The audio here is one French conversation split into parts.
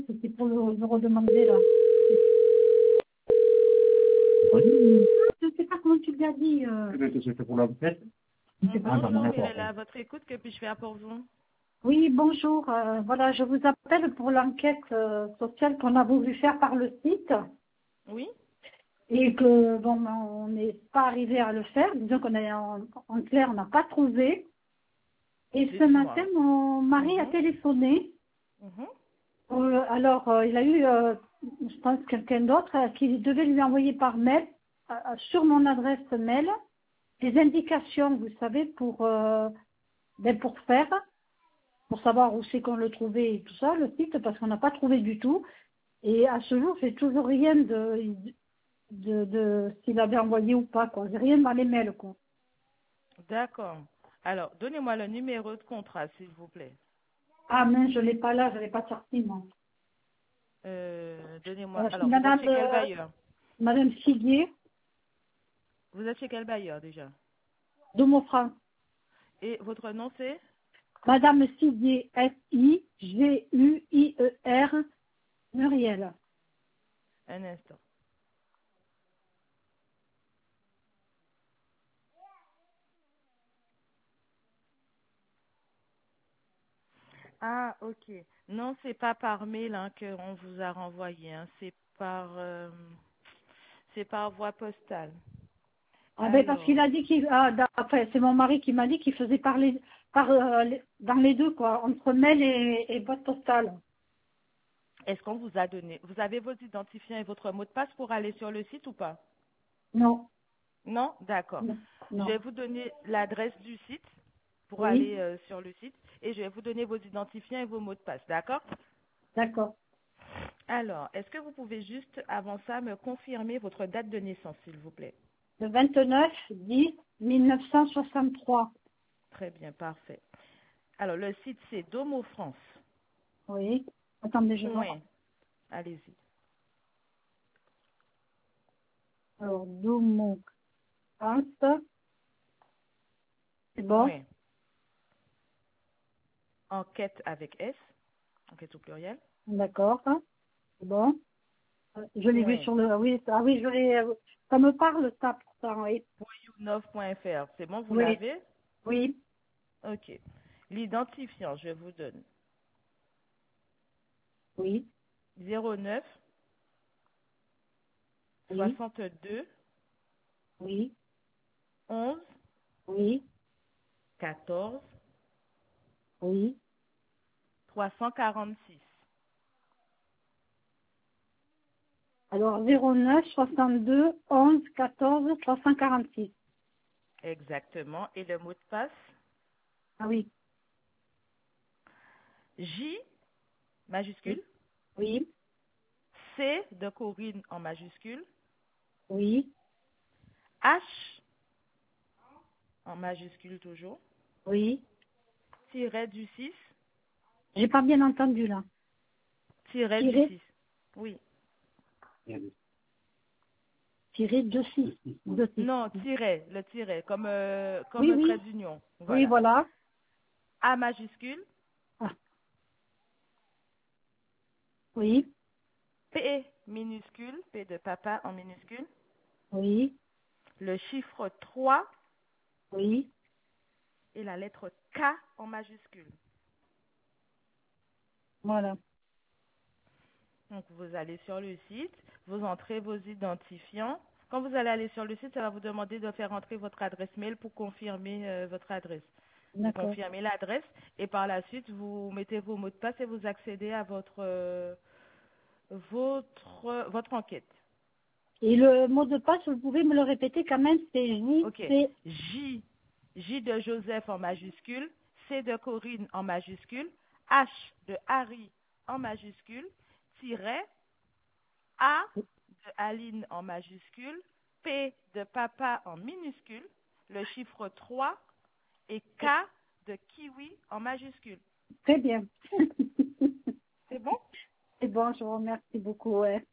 c'était pour le redemander là. Je ne sais pas comment tu l'as dit. C'était pour l'enquête. Bonjour, Mirella, à votre écoute, que puis-je faire pour vous? Oui, bonjour. Voilà, je vous appelle pour l'enquête sociale qu'on a voulu faire par le site Oui? et que bon, on n'est pas arrivé à le faire. Disons qu'on est en clair, on n'a pas trouvé. Et ce Dites-moi. matin, mon mari a téléphoné. Mhm. Alors, il a eu, je pense, quelqu'un d'autre qui devait lui envoyer par mail, sur mon adresse mail, des indications, vous savez, pour faire, pour savoir où c'est qu'on le trouvait et tout ça, le site, parce qu'on n'a pas trouvé du tout. Et à ce jour, j'ai toujours rien de s'il avait envoyé ou pas, quoi. J'ai rien dans les mails, quoi. D'accord. Alors, donnez-moi le numéro de contrat, s'il vous plaît. Ah, mais je l'ai pas là, je l'ai pas sorti, moi. Donnez-moi. Je suis Alors, vous êtes Madame, chez quel bailleur? Madame Figuier, Vous êtes chez quel bailleur déjà? de Monfranc. Et votre nom, c'est? Madame Figuier, Figuier, Muriel. Un instant. Ah, ok. Non, c'est pas par mail qu'on vous a renvoyé. C'est par voie postale. Ah ben parce qu'il Alors, a dit enfin, c'est mon mari qui m'a dit qu'il faisait dans les deux, quoi, entre mail et boîte postale. est-ce qu'on vous a donné? Vous avez vos identifiants et votre mot de passe pour aller sur le site ou pas? Non, Non? D'accord. non, Je non. vais vous donner l'adresse du site pour Oui, aller sur le site et je vais vous donner vos identifiants et vos mots de passe. D'accord? d'accord. Alors, est-ce que vous pouvez juste, avant ça, me confirmer votre date de naissance, s'il vous plaît? Le 29/10/1963. Très bien, parfait. Alors, le site, c'est Domo France. Oui. Attendez, je vois. Oui. Allez-y. Alors, d'où mon compte. C'est bon? Oui. Enquête avec S. Enquête au pluriel. D'accord. C'est bon. Je l'ai vu Oui. sur le... Oui, je l'ai... Ça me parle, ça, pourtant, oui. .you9.fr. C'est bon, vous Oui, l'avez? oui, Ok. L'identifiant, je vous donne oui, 09 oui, 62 oui, 11 oui, 14 oui. 346. Alors, 09/62/11/14/346. Exactement. Et le mot de passe? Ah oui, J majuscule, oui, oui, C de Corinne en majuscule, oui, H en majuscule toujours, oui. tiret du 6, J'ai pas bien entendu, là. tiret du Tiré, 6. Oui. tiré de 6. De 6. Non, tiret, le tiret, comme Oui, un trait oui, d'union. oui, Voilà. voilà. A majuscule, Ah, oui, P minuscule, P de papa en minuscule, oui, le chiffre 3 oui. et la lettre K en majuscule. Voilà. Donc, vous allez sur le site, vous entrez vos identifiants. Quand vous allez aller sur le site, ça va vous demander de faire entrer votre adresse mail pour confirmer votre adresse. Vous D'accord. confirmez l'adresse et par la suite, vous mettez vos mots de passe et vous accédez à votre enquête. Et le mot de passe, vous pouvez me le répéter quand même, c'est OK. JC. J de Joseph en majuscule, C de Corinne en majuscule, H de Harry en majuscule, tiret, A de Aline en majuscule, P de papa en minuscule, le chiffre 3 et K de kiwi en majuscule. Très bien. C'est bon? C'est bon, je vous remercie beaucoup. Ouais.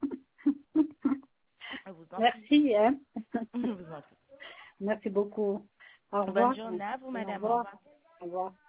Je vous en prie. Merci. Hein. Je vous en prie. Merci beaucoup. Au Bonne revoir. journée à vous, Au madame. Au revoir. revoir. Au revoir.